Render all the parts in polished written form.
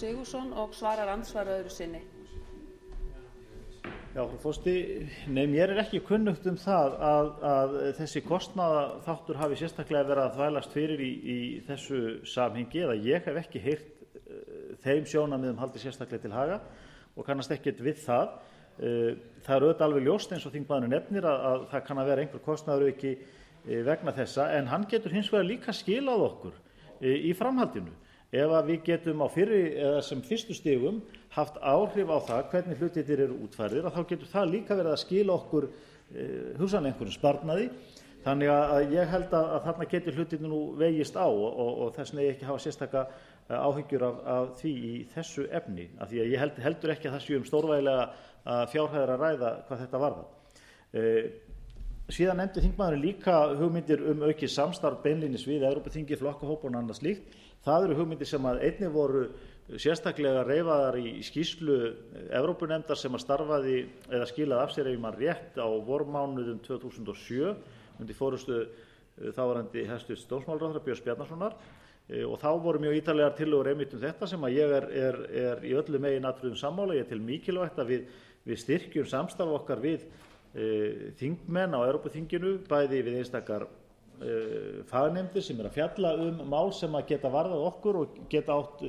Sigurðsson og svarar andsvari öðru sinni. Frú forseti, nei, mér ekki kunnugt það að þessi kostnaðarþáttur hafi sérstaklega verið að þvælast fyrir í þessu samhengi, eða ég hef ekki heyrt þeim sjónarmiðum haldið sérstaklega til haga og kannast ekkert við það. Það auðvitað alveg ljóst eins og þingmaðurinn nefnir að það kann að vera einhver kostnaðarauki vegna þessa, en hann getur hins vegar líka skilað okkur í framhaldinu ef að við getum á fyrri eða sem fyrstu stigum haft áhrif á það hvernig hlutirnir eru útfærðir, að þá getur það líka verið að skila okkur hugsanlega einhverjum sparnaði. Þannig að ég held að þarna getur hlutirnir nú vegist á og þess vegna ég ekki hafa sérstaka áhyggjur af því í þessu efni, af því að ég heldur ekki að það séu stórvægilega fjárhæðir að ræða hvað þetta varðar. Síðan nefndi þingmaðurinn líka hugmyndir aukið samstarf beinlínis við Evrópuþingið, flokkahópa og annað slíkt. Það eru hugmyndir sem að einnig voru sérstaklega reifaðar í skýrslu Evrópunefndar sem að starfaði eða skilaði af sér ef man rétt á vormánuðum 2007 undir forystu þáverandi hæstvirts dómsmálaráðherra Björns Bjarnasonar, og þá voru mjög ítarlegar tillögur einmitt þetta sem að ég er í öllu meginatriðum sammála. Ég tel mikilvægt að við styrkjum samstarf okkar við þingmenn á Evrópuþinginu, bæði við einstakar fagnefndir sem að fjalla mál sem að geta varðað okkur og geta átt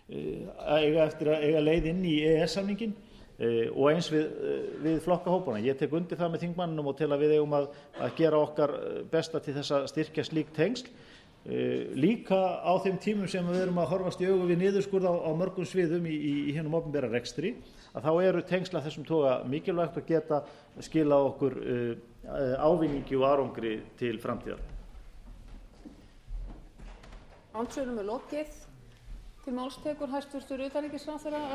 eiga leið inn í EES-samninginn, og eins við flokkahópana. Ég tek undir það með þingmanninum og tel að við eigum að gera okkar besta til þess að styrkja slík tengsl. Líka á þeim tímum sem við erum að horfast í augu við niðurskurð á mörgum sviðum í hinum opinbera rekstri, að þá eru tengsl af þessum toga mikilvægt og geta skilað okkur ávinningi og árangri til framtíðar. Andsvörum lokið. Til máls tekur hæstvirtur utanríkisráðherra.